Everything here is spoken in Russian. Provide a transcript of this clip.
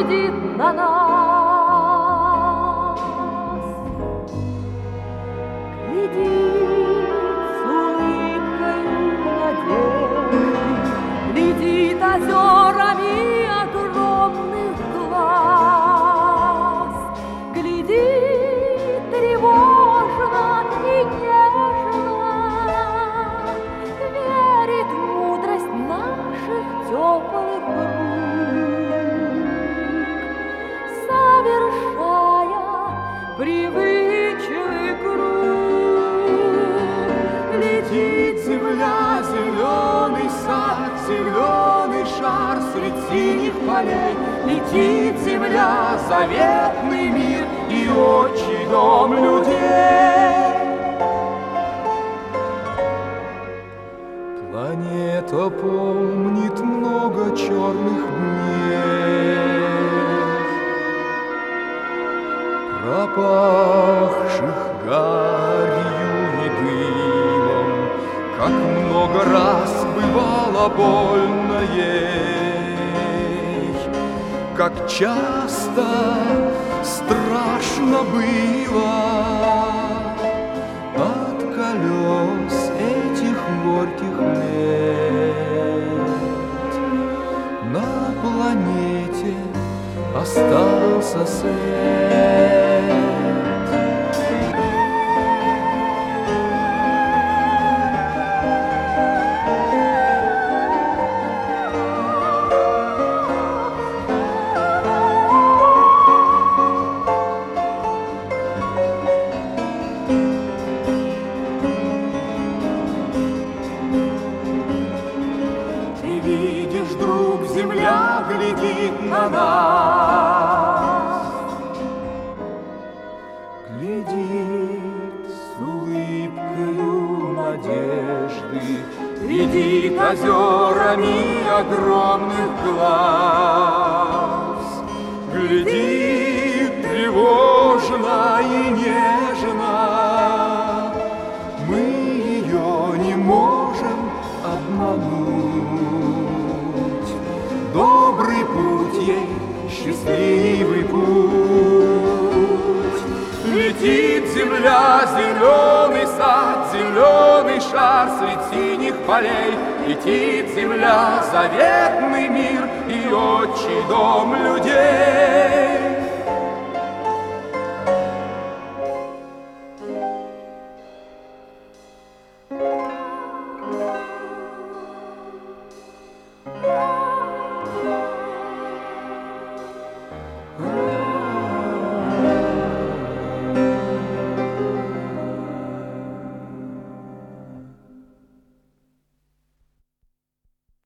глядит на нас. Глядит с улыбкою надежды, глядит озерами огромных глаз, глядит тревожно и нежно, верит в мудрость наших теплых рук, совершая привычный круг. Летит земля, зеленый сад, зеленый шар средь синих полей. Летит земля, заветный мир и отчий дом людей. Планета помнит много черных дней, пропахших гарью и дымом, как много раз бывало больно ей, как часто страшно было от колес этих горьких лет. На планете остался свет. Видишь, друг, земля глядит на нас, глядит с улыбкою надежды, глядит озерами огромных глаз, глядит тревожно и нежно. Мы ее не можем обмануть. Добрый путь ей, счастливый путь. Летит земля, зеленый сад, зеленый шар средь синих полей. Летит земля, заветный мир и отчий дом людей.